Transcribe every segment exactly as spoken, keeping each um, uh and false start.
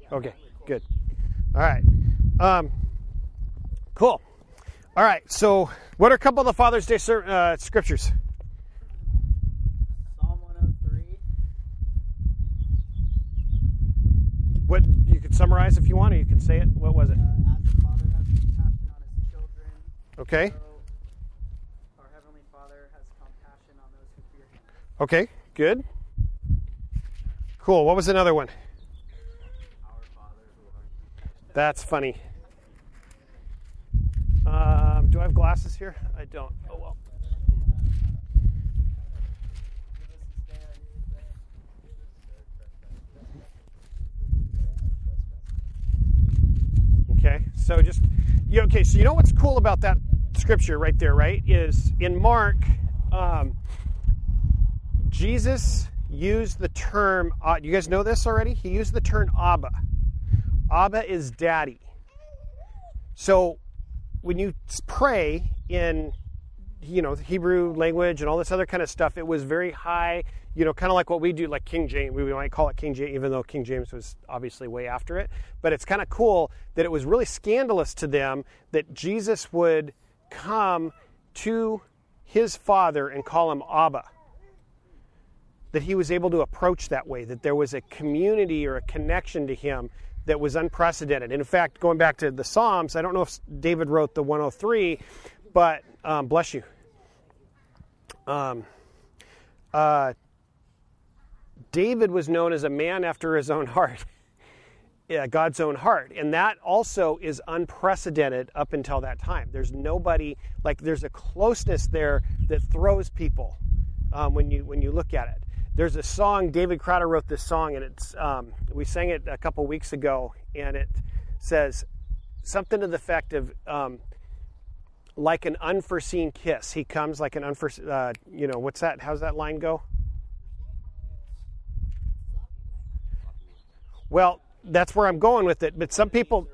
Okay, good. All right. Um, cool. All right, so what are a couple of the Father's Day uh, scriptures? Psalm one oh three. What, you could summarize if you want, or you can say it. What was it? Uh, as the Father has compassion on his children, Okay. so our Heavenly Father has compassion on those who fear him. Okay, good. Cool. What was another one? Our Father who art. That's funny. Um, do I have glasses here? I don't. Oh, well. Okay, so just, yeah, okay, so you know what's cool about that scripture right there, right, is in Mark, um, Jesus used the term, uh, you guys know this already? He used the term Abba. Abba is daddy. So when you pray in, you know, Hebrew language and all this other kind of stuff, it was very high, you know, kind of like what we do, like King James. We might call it King James, even though King James was obviously way after it. But it's kind of cool that it was really scandalous to them that Jesus would come to his Father and call him Abba. That he was able to approach that way, that there was a community or a connection to him that was unprecedented. And in fact, going back to the Psalms, I don't know if David wrote the one oh three, but um, bless you. Um, uh, David was known as a man after his own heart, yeah, God's own heart. And that also is unprecedented up until that time. There's nobody, like there's a closeness there that throws people um, when you when you look at it. There's a song, David Crowder wrote this song, and it's um, we sang it a couple weeks ago, and it says something to the effect of um, like an unforeseen kiss. He comes like an unforeseen, uh, you know, what's that? How's that line go? Well, that's where I'm going with it, but some people,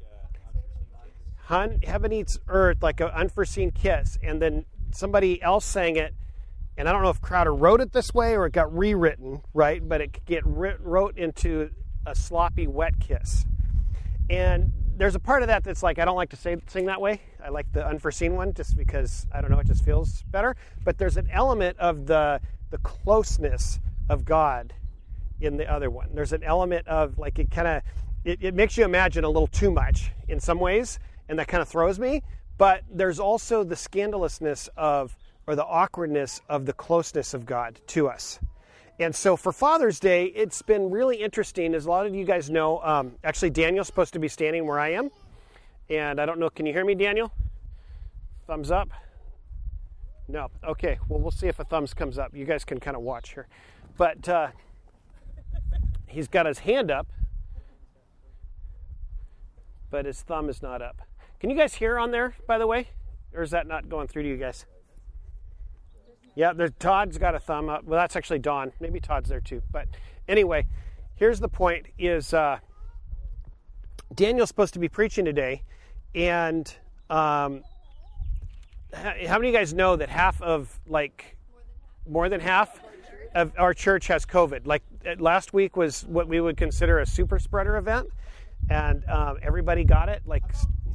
Hun, heaven eats earth like an unforeseen kiss, and then somebody else sang it. And I don't know if Crowder wrote it this way or it got rewritten, right? But it could get wrote into a sloppy, wet kiss. And there's a part of that that's like, I don't like to say sing that way. I like the unforeseen one just because, I don't know, it just feels better. But there's an element of the the closeness of God in the other one. There's an element of, like, it kind of, it, it makes you imagine a little too much in some ways, and that kind of throws me. But there's also the scandalousness of, or the awkwardness of the closeness of God to us. And so for Father's Day, it's been really interesting. As a lot of you guys know, um, actually Daniel's supposed to be standing where I am. And I don't know, can you hear me, Daniel? Thumbs up? No. Okay, well, we'll see if a thumbs comes up. You guys can kind of watch here. But uh, he's got his hand up, but his thumb is not up. Can you guys hear on there, by the way? Or is that not going through to you guys? Yeah, there's, Todd's got a thumb up. Well, that's actually Dawn. Maybe Todd's there too. But anyway, here's the point is uh, Daniel's supposed to be preaching today. And um, how many of you guys know that half of, like, more than half of our church has COVID? Like, last week was what we would consider a super spreader event. And um, everybody got it. Like,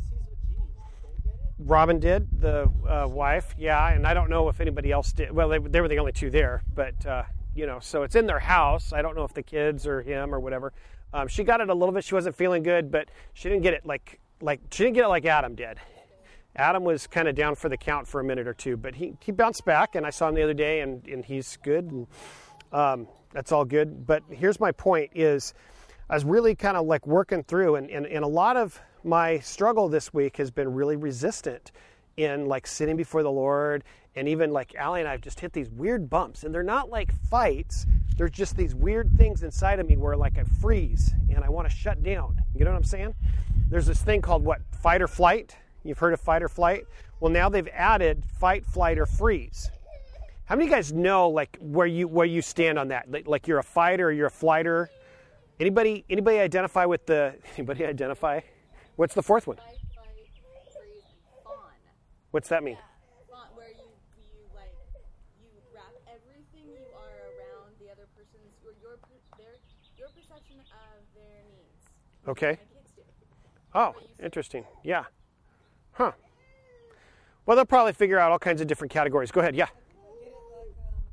Robin did, the uh, wife, yeah, and I don't know if anybody else did. Well, they, they were the only two there, but, uh, you know, so it's in their house. I don't know if the kids or him or whatever. Um, she got it a little bit. She wasn't feeling good, but she didn't get it like, like she didn't get it like Adam did. Adam was kind of down for the count for a minute or two, but he, he bounced back, and I saw him the other day, and, and he's good, and um, that's all good. But here's my point is I was really kind of like working through, and, and, and a lot of my struggle this week has been really resistant in like sitting before the Lord, and even like Allie and I have just hit these weird bumps, and they're not like fights. They're just these weird things inside of me where like I freeze and I want to shut down. You know what I'm saying? There's this thing called what? Fight or flight. You've heard of fight or flight? Well, now they've added fight, flight, or freeze. How many of you guys know like where you where you stand on that? Like, like you're a fighter or you're a flighter? Anybody anybody identify with the anybody identify? What's the fourth one? Fight, fight, freeze, and fawn. What's that mean? Yeah. Fawn, where you, you like you wrap everything you are around the other person's or your their your perception of their needs. Okay. My kids do. Oh, interesting. Yeah. Huh. Well, they'll probably figure out all kinds of different categories. Go ahead. Yeah. Get it like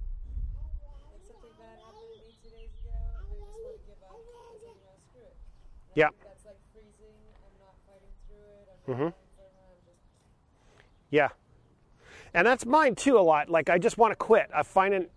um like something bad happened to me two days ago and I just want to give up. It's like, no, screw it. Like, Yeah. That's like freezing. I'm not fighting through it. I'm not Mhm. fighting for it. I'm just Yeah. And that's mine too a lot. Like I just want to quit. I find in,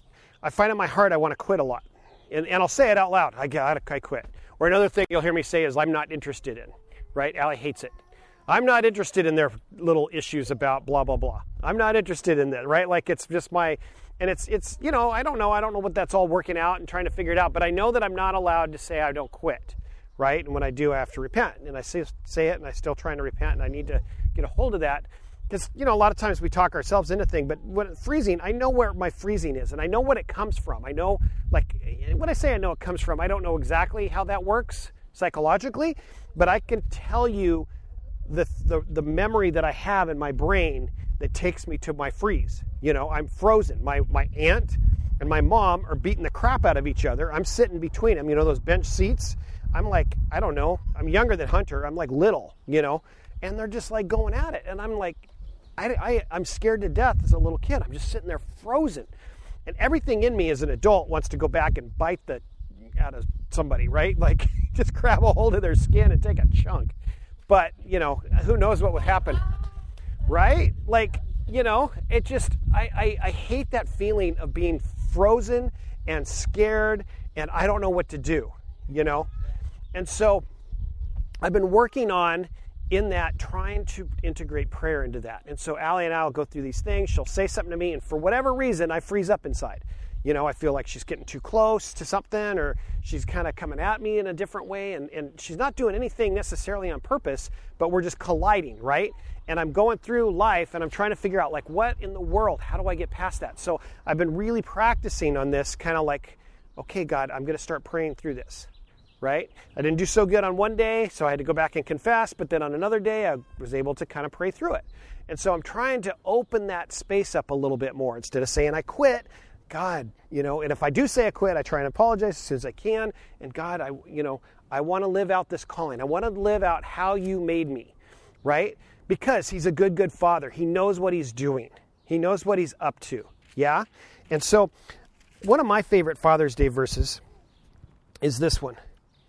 I find in my heart I want to quit a lot. And, and I'll say it out loud. I got I quit. Or another thing you'll hear me say is I'm not interested in. Right? Allie hates it. I'm not interested in their little issues about blah blah blah. I'm not interested in that, right? Like it's just my and it's it's you know, I don't know. I don't know what that's all working out and trying to figure it out, but I know that I'm not allowed to say I don't quit. Right? And when I do, I have to repent. And I say say it and I'm still trying to repent and I need to get a hold of that. Because, you know, a lot of times we talk ourselves into things, but when freezing, I know where my freezing is, and I know what it comes from. I know, like, when I say I know it comes from, I don't know exactly how that works psychologically, but I can tell you the, the, the memory that I have in my brain that takes me to my freeze. You know, I'm frozen. My, my aunt and my mom are beating the crap out of each other. I'm sitting between them, you know, those bench seats. I'm like, I don't know, I'm younger than Hunter. I'm like little, you know, and they're just like going at it. And I'm like, I, I, I'm scared to death as a little kid. I'm just sitting there frozen. And everything in me as an adult wants to go back and bite the out of somebody, right? Like just grab a hold of their skin and take a chunk. But, you know, who knows what would happen, right? Like, you know, it just, I, I, I hate that feeling of being frozen and scared and I don't know what to do, you know? And so I've been working on in that, trying to integrate prayer into that. And so Allie and I will go through these things. She'll say something to me, and for whatever reason, I freeze up inside. You know, I feel like she's getting too close to something, or she's kind of coming at me in a different way, and, and she's not doing anything necessarily on purpose, but we're just colliding, right? And I'm going through life, and I'm trying to figure out, like, what in the world? How do I get past that? So I've been really practicing on this, kind of like, okay, God, I'm going to start praying through this. Right? I didn't do so good on one day, so I had to go back and confess, but then on another day, I was able to kind of pray through it. And so I'm trying to open that space up a little bit more. Instead of saying I quit, God, you know, and if I do say I quit, I try and apologize as soon as I can. And God, I, you know, I want to live out this calling. I want to live out how you made me, right? Because he's a good, good father. He knows what he's doing. He knows what he's up to. Yeah? And so one of my favorite Father's Day verses is this one.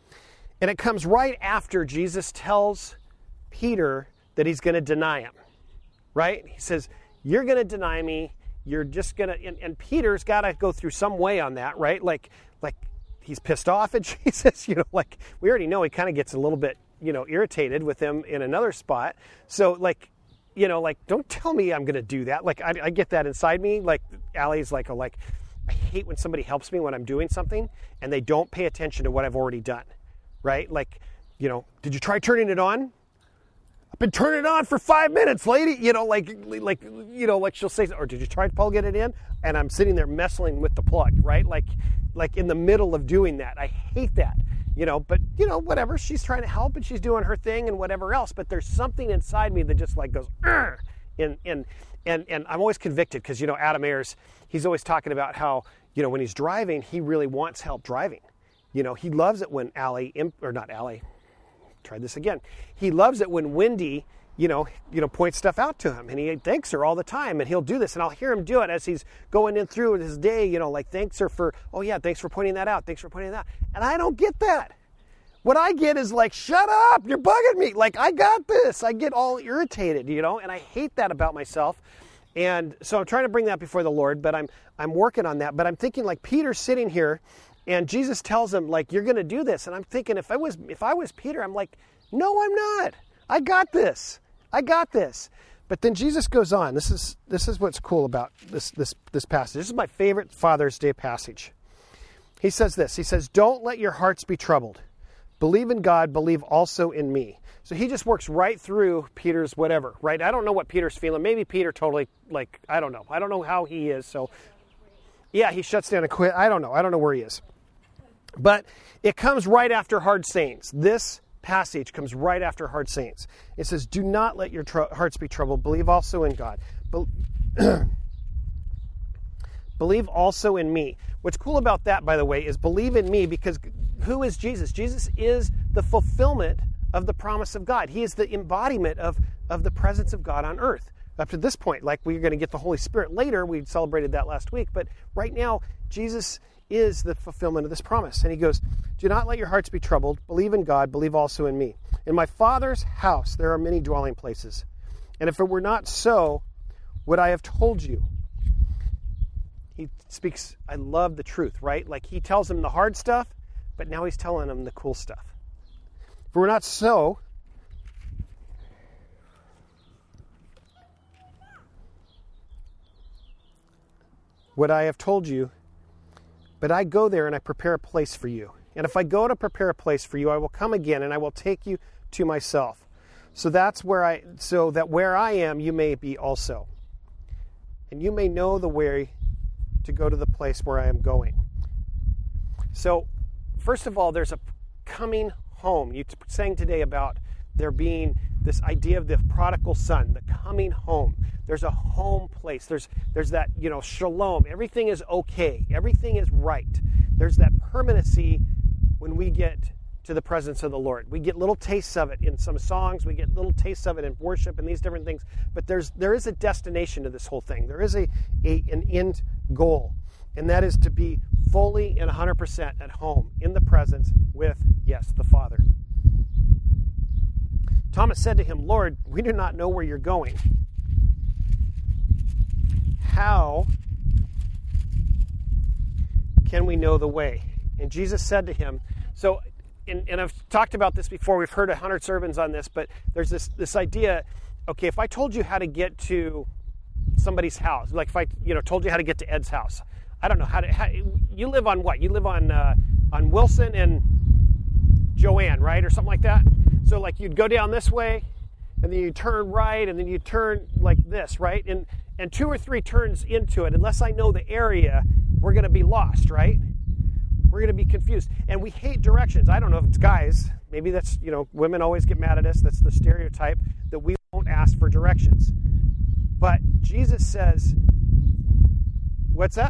And it comes right after Jesus tells Peter that he's going to deny him, right? He says, you're going to deny me. You're just going to, and, and Peter's got to go through some way on that, right? Like, like he's pissed off at Jesus, you know, like we already know he kind of gets a little bit, you know, irritated with him in another spot. So like, you know, like, don't tell me I'm going to do that. Like, I, I get that inside me. Like, Allie's like, oh, like, I hate when somebody helps me when I'm doing something and they don't pay attention to what I've already done. Right? Like, you know, did you try turning it on? I've been turning it on for five minutes, lady. You know, like, like, you know, like she'll say, or did you try to plug it in? And I'm sitting there messing with the plug, right? Like, like in the middle of doing that. I hate that, you know, but, you know, whatever. She's trying to help and she's doing her thing and whatever else. But there's something inside me that just like goes, Argh! and, and, and, and I'm always convicted because, you know, Adam Ayers, he's always talking about how, you know, when he's driving, he really wants help driving. You know, he loves it when Allie, or not Allie, try this again. He loves it when Wendy, you know, you know, points stuff out to him, and he thanks her all the time, and he'll do this, and I'll hear him do it as he's going in through his day, you know, like thanks her for, oh yeah, thanks for pointing that out, thanks for pointing that out. And I don't get that. What I get is like, shut up, you're bugging me. Like, I got this. I get all irritated, you know, and I hate that about myself. And so I'm trying to bring that before the Lord, but I'm I'm working on that. But I'm thinking like Peter's sitting here, and Jesus tells him, like, you're going to do this. And I'm thinking, if I was if I was Peter, I'm like, no, I'm not. I got this. I got this. But then Jesus goes on. This is this is what's cool about this this this passage. This is my favorite Father's Day passage. He says this. He says, don't let your hearts be troubled. Believe in God. Believe also in me. So he just works right through Peter's whatever, right? I don't know what Peter's feeling. Maybe Peter totally, like, I don't know. I don't know how he is. So, yeah, he shuts down and quit. I don't know. I don't know where he is. But it comes right after hard sayings. This passage comes right after hard sayings. It says, do not let your tr- hearts be troubled. Believe also in God. Be- Believe also in me. What's cool about that, by the way, is believe in me, because who is Jesus? Jesus is the fulfillment of the promise of God. He is the embodiment of, of the presence of God on earth. Up to this point, like we're going to get the Holy Spirit later, we celebrated that last week, but right now, Jesus is the fulfillment of this promise. And he goes, do not let your hearts be troubled. Believe in God, believe also in me. In my Father's house there are many dwelling places. And if it were not so, would I have told you? He speaks, I love the truth, right? Like he tells them the hard stuff, but now he's telling them the cool stuff. If it were not so, would I have told you? But I go there and I prepare a place for you. And if I go to prepare a place for you, I will come again and I will take you to myself. So that's where I, so that where I am, you may be also. And you may know the way to go to the place where I am going. So, first of all, there's a coming home. You sang today about there being this idea of the prodigal son, the coming home. There's a home place. There's there's that, you know, shalom. Everything is okay. Everything is right. There's that permanency when we get to the presence of the Lord. We get little tastes of it in some songs. We get little tastes of it in worship and these different things. But there's there is a destination to this whole thing. There is a, a an end goal, and that is to be fully and one hundred percent at home in the presence with, yes, the Father. Thomas said to him, Lord, we do not know where you're going. How can we know the way? And Jesus said to him, so, and, and I've talked about this before, we've heard a hundred sermons on this, but there's this, this idea, okay, if I told you how to get to somebody's house, like if I, you know, told you how to get to Ed's house, I don't know how to, how, you live on what? You live on, uh, on Wilson and Joanne, right? Or something like that. So like you'd go down this way and then you turn right and then you turn like this, right? And, and two or three turns into it, unless I know the area, we're going to be lost, right? We're going to be confused. And we hate directions. I don't know if it's guys. Maybe that's, you know, women always get mad at us. That's the stereotype that we won't ask for directions. But Jesus says, what's that?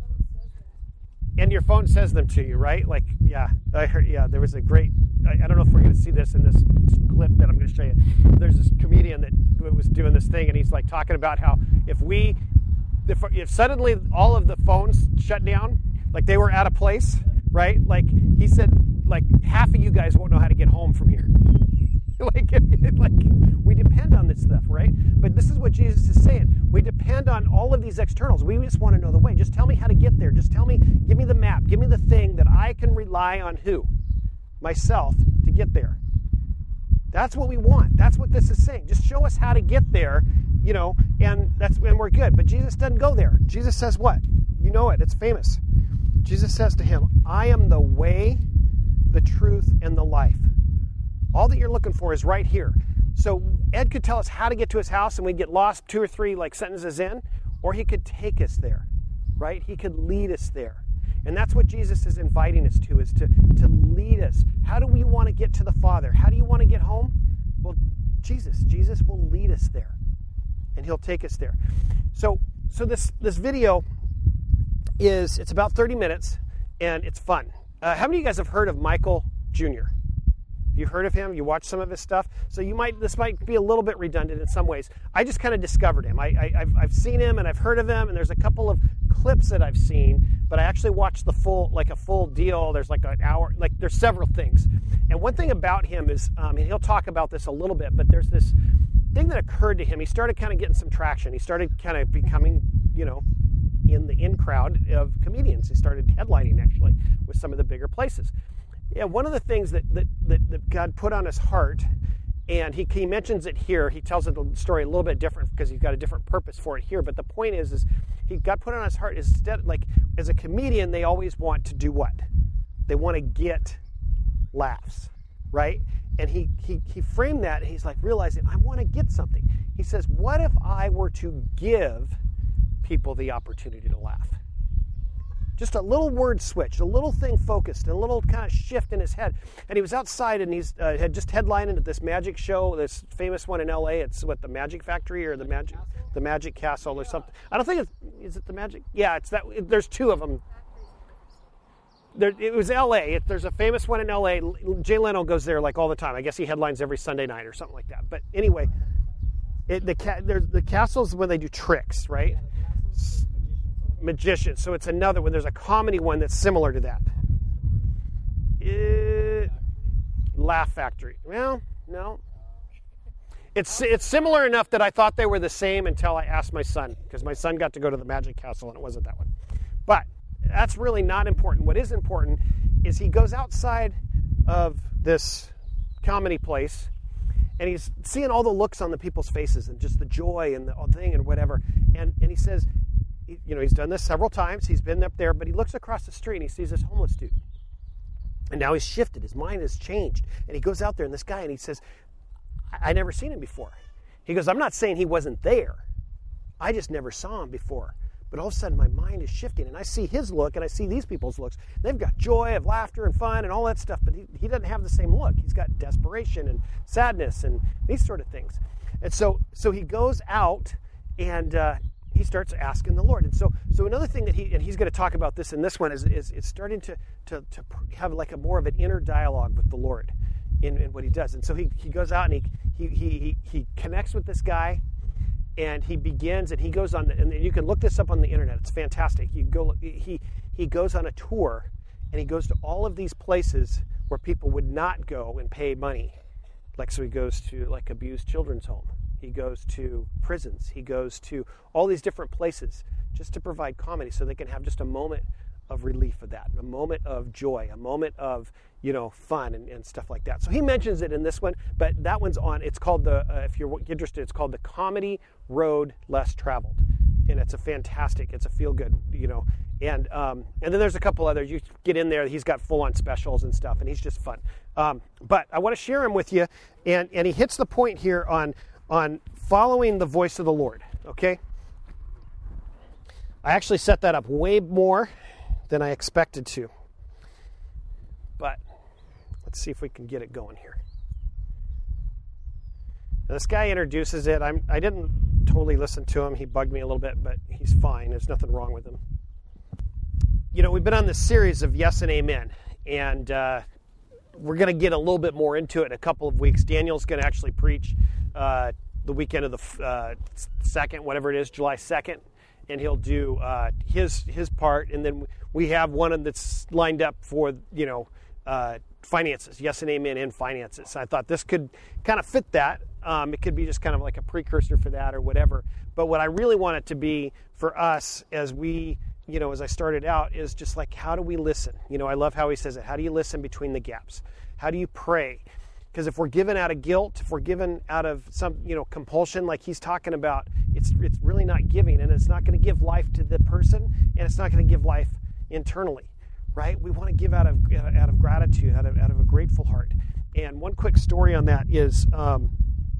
And your phone says them to you, right? Like, yeah, I heard, yeah, there was a great, I, I don't know if we're going to see this in this clip that I'm going to show you. There's this comedian that was doing this thing, and he's like talking about how if we, if, if suddenly all of the phones shut down, like they were at a place, right? Like he said, like half of you guys won't know how to get home from here. like, like we depend on this stuff, right? But this is what Jesus is saying. We depend on all of these externals. We just want to know the way. Just tell me how to get there. Just tell me, give me the map. Give me the thing that I can rely on who? Myself to get there. That's what we want. That's what this is saying. Just show us how to get there, you know, and that's and we're good. But Jesus doesn't go there. Jesus says what? You know it. It's famous. Jesus says to him, I am the way, the truth, and the life. All that you're looking for is right here. So Ed could tell us how to get to his house and we'd get lost two or three like sentences in, or he could take us there, right? He could lead us there. And that's what Jesus is inviting us to, is to, to lead us. How do we want to get to the Father? How do you want to get home? Well, Jesus. Jesus will lead us there. And he'll take us there. So so this, this video is, it's about thirty minutes, and it's fun. Uh, how many of you guys have heard of Michael Junior? You've heard of him? You watched some of his stuff? So you might, this might be a little bit redundant in some ways. I just kind of discovered him. I, I, I've, I've seen him and I've heard of him, and there's a couple of clips that I've seen, but I actually watched the full, like a full deal. There's like an hour, like there's several things. And one thing about him is, um, and he'll talk about this a little bit, but there's this thing that occurred to him. He started kind of getting some traction. He started kind of becoming, you know, in the in crowd of comedians. He started headlining actually with some of the bigger places. Yeah, one of the things that, that, that, that God put on his heart, and he, he mentions it here, he tells it the story a little bit different because he's got a different purpose for it here, but the point is, is he God put on his heart, is instead, like, as a comedian, they always want to do what? They want to get laughs, right? And he, he, he framed that, and he's like realizing, I want to get something. He says, what if I were to give people the opportunity to laugh? Just a little word switch, a little thing focused, a little kind of shift in his head. And he was outside, and he's uh, had just headlined at this magic show, this famous one in L A. It's what, the Magic Factory or the Magic, the Magic Castle or something. I don't think it's, is it the Magic? Yeah, it's that. There's two of them. there, it was L A. It, there's a famous one in L A. Jay Leno goes there like all the time. I guess he headlines every Sunday night or something like that. But anyway, it, the ca- there's the castles when they do tricks, right? Magicians. So it's another one. There's a comedy one that's similar to that. It, Laugh Factory. Well, no. It's it's similar enough that I thought they were the same until I asked my son, because my son got to go to the Magic Castle and it wasn't that one. But that's really not important. What is important is he goes outside of this comedy place and he's seeing all the looks on the people's faces and just the joy and the thing and whatever. And and he says, you know, he's done this several times. He's been up there, but he looks across the street and he sees this homeless dude. And now he's shifted. His mind has changed. And he goes out there and this guy and he says, I, I never seen him before. He goes, I'm not saying he wasn't there. I just never saw him before. But all of a sudden my mind is shifting and I see his look and I see these people's looks. They've got joy of laughter and fun and all that stuff, but he, he doesn't have the same look. He's got desperation and sadness and these sort of things. And so so he goes out and uh, he starts asking the Lord. And so so another thing that he, and he's going to talk about this in this one, is, is it's starting to, to, to have like a more of an inner dialogue with the Lord in, in what he does. And so he, he goes out and he, he, he, he connects with this guy. And he begins, and he goes on, and you can look this up on the internet. It's fantastic. You go, he he goes on a tour, and he goes to all of these places where people would not go and pay money. Like, so he goes to like abused children's home. He goes to prisons. He goes to all these different places just to provide comedy, so they can have just a moment of relief of that, a moment of joy, a moment of, you know, fun and, and stuff like that. So he mentions it in this one, but that one's on, it's called the, uh, if you're interested, it's called The Comedy Road Less Traveled. And it's a fantastic, it's a feel-good, you know. And um, and then there's a couple others. You get in there, he's got full-on specials and stuff, and he's just fun. Um, but I want to share him with you, and, and he hits the point here on, on following the voice of the Lord, okay? I actually set that up way more than I expected to. But let's see if we can get it going here. Now, this guy introduces it. I'm, I didn't totally listen to him. He bugged me a little bit, but he's fine. There's nothing wrong with him. You know, we've been on this series of Yes and Amen, and uh, we're going to get a little bit more into it in a couple of weeks. Daniel's going to actually preach uh, the weekend of the uh, second, whatever it is, July second. And he'll do uh, his his part, and then we have one that's lined up for, you know, uh, finances, Yes and Amen in finances. So I thought this could kind of fit that. Um, it could be just kind of like a precursor for that or whatever. But what I really want it to be for us as we, you know, as I started out, is just like, how do we listen? You know, I love how he says it. How do you listen between the gaps? How do you pray? Because if we're given out of guilt, if we're given out of some, you know, compulsion, like he's talking about, it's it's really not giving, and it's not going to give life to the person, and it's not going to give life internally, right? We want to give out of out of gratitude, out of out of a grateful heart. And one quick story on that is, um,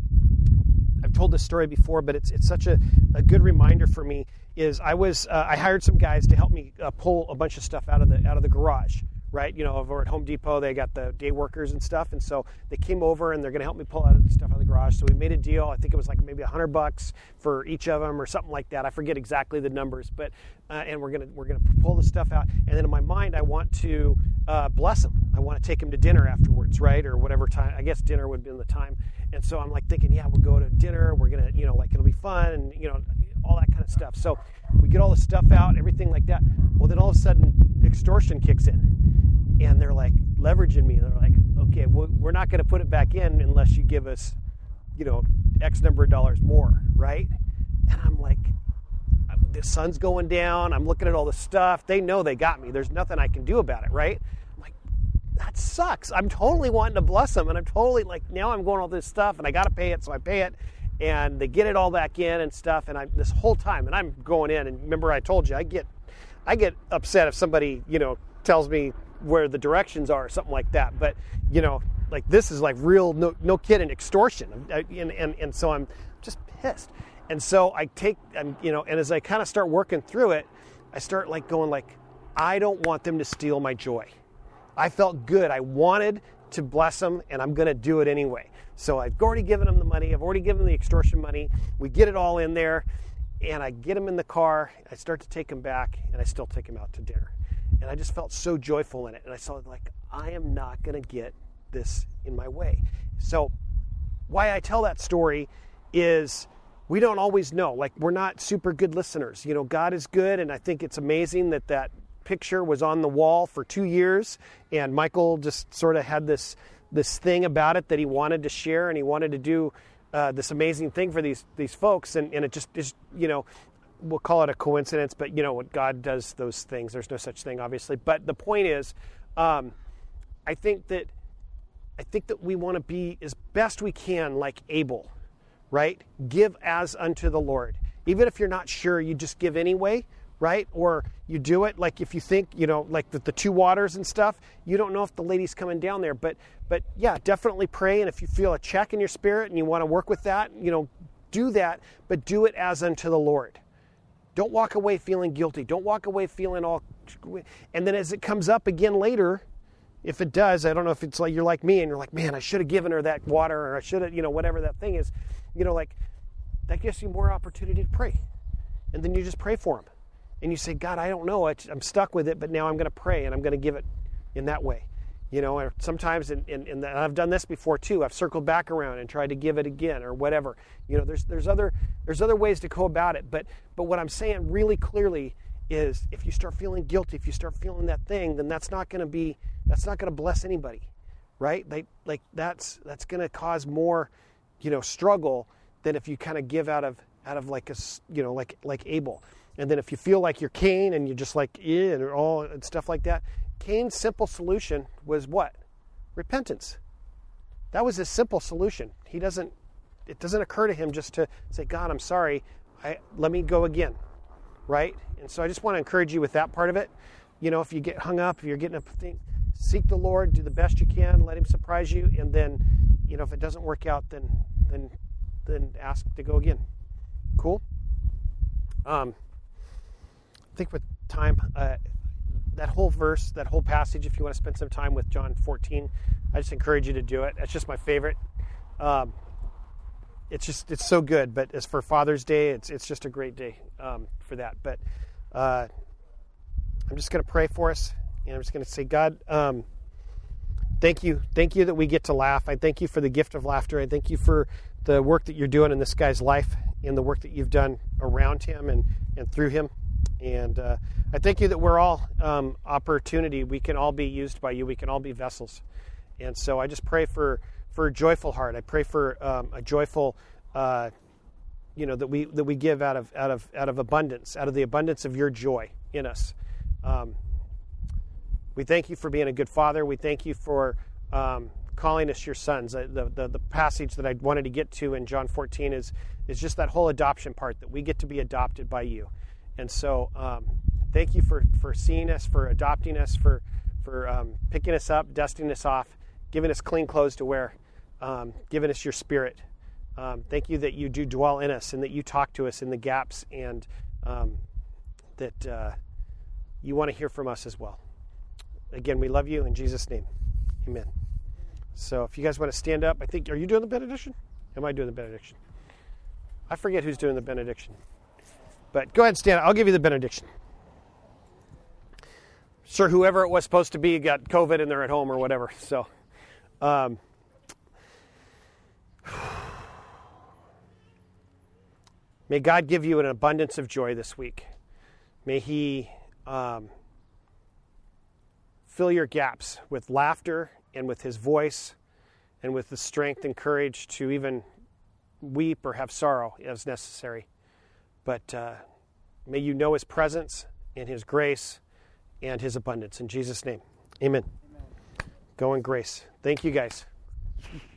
I've told this story before, but it's it's such a, a good reminder for me. Is I was uh, I hired some guys to help me uh, pull a bunch of stuff out of the out of the garage. Right, you know, over at Home Depot, they got the day workers and stuff, and so they came over and they're going to help me pull out the stuff out of the garage. So we made a deal. I think it was like maybe a hundred bucks for each of them, or something like that. I forget exactly the numbers, but uh, and we're gonna we're gonna pull the stuff out, and then in my mind, I want to uh, bless them. I want to take them to dinner afterwards, right, or whatever time. I guess dinner would be in the time, and so I'm like thinking, yeah, we'll go to dinner. We're gonna, you know, like it'll be fun, and you know, all that kind of stuff. So we get all the stuff out, everything like that. Well, then all of a sudden, extortion kicks in. And they're like leveraging me. They're like, okay, well, we're not going to put it back in unless you give us, you know, X number of dollars more, right? And I'm like, the sun's going down. I'm looking at all the stuff. They know they got me. There's nothing I can do about it, right? I'm like, that sucks. I'm totally wanting to bless them. And I'm totally like, now I'm going all this stuff and I got to pay it. So I pay it. And they get it all back in and stuff. And I this whole time, and I'm going in. And remember I told you, I get, I get upset if somebody, you know, tells me where the directions are or something like that. But, you know, like this is like real, no, no kidding, extortion. And, and, and so I'm just pissed. And so I take, I'm, you know, and as I kind of start working through it, I start like going like, I don't want them to steal my joy. I felt good. I wanted to bless them, and I'm going to do it anyway. So I've already given them the money. I've already given them the extortion money. We get it all in there, and I get them in the car. I start to take them back, and I still take them out to dinner. And I just felt so joyful in it. And I saw like, I am not going to get this in my way. So why I tell that story is we don't always know. Like, we're not super good listeners. You know, God is good, and I think it's amazing that that picture was on the wall for two years, and Michael just sort of had this this thing about it that he wanted to share, and he wanted to do uh, this amazing thing for these these folks, and, and it just is, you know, we'll call it a coincidence, but, you know, what God does those things. There's no such thing, obviously. But the point is, um, I think that I think that we want to be as best we can like Abel, right? Give as unto the Lord. Even if you're not sure, you just give anyway, right? Or you do it like if you think, you know, like the, the two waters and stuff, you don't know if the lady's coming down there. But, but yeah, definitely pray. And if you feel a check in your spirit and you want to work with that, you know, do that, but do it as unto the Lord. Don't walk away feeling guilty. Don't walk away feeling all... And then as it comes up again later, if it does, I don't know if it's like you're like me and you're like, man, I should have given her that water, or I should have, you know, whatever that thing is, you know, like that gives you more opportunity to pray. And then you just pray for them. And you say, God, I don't know, I'm stuck with it, but now I'm going to pray and I'm going to give it in that way. You know, or sometimes, in, in, in the, I've done this before too, I've circled back around and tried to give it again or whatever. You know, there's there's other there's other ways to go about it. But but what I'm saying really clearly is if you start feeling guilty, if you start feeling that thing, then that's not going to be, that's not going to bless anybody, right? Like, like that's that's going to cause more, you know, struggle than if you kind of give out of out of like a, you know, like like Abel. And then if you feel like you're Cain and you're just like, eh, and all and stuff like that, Cain's simple solution was what? Repentance. That was his simple solution. He doesn't, it doesn't occur to him just to say, God, I'm sorry, I, let me go again, right? And so I just want to encourage you with that part of it. You know, if you get hung up, if you're getting a thing, seek the Lord, do the best you can, let him surprise you, and then, you know, if it doesn't work out, then then then ask to go again. Cool? Um, I think with time, uh, that whole verse, that whole passage, if you want to spend some time with John fourteen, I just encourage you to do it. That's just my favorite. Um, it's just, it's so good. But as for Father's Day, it's it's just a great day um, for that. But uh, I'm just going to pray for us. And I'm just going to say, God, um, thank you. Thank you that we get to laugh. I thank you for the gift of laughter. I thank you for the work that you're doing in this guy's life and the work that you've done around him and, and through him. And uh, I thank you that we're all um, opportunity. We can all be used by you. We can all be vessels. And so I just pray for, for a joyful heart. I pray for um, a joyful, uh, you know, that we that we give out of out of out of abundance, out of the abundance of your joy in us. Um, we thank you for being a good father. We thank you for um, calling us your sons. The, the the passage that I wanted to get to in John fourteen is is just that whole adoption part, that we get to be adopted by you. And so um, thank you for, for seeing us, for adopting us, for, for um, picking us up, dusting us off, giving us clean clothes to wear, um, giving us your spirit. Um, thank you that you do dwell in us and that you talk to us in the gaps, and um, that uh, you want to hear from us as well. Again, we love you in Jesus' name. Amen. So if you guys want to stand up, I think, are you doing the benediction? Am I doing the benediction? I forget who's doing the benediction. But go ahead and stand up. I'll give you the benediction. Sure, whoever it was supposed to be got COVID and they're at home or whatever. So, um, may God give you an abundance of joy this week. May He um, fill your gaps with laughter and with His voice and with the strength and courage to even weep or have sorrow as necessary. But uh, may you know His presence and His grace and His abundance. In Jesus' name, amen. Amen. Go in grace. Thank you, guys.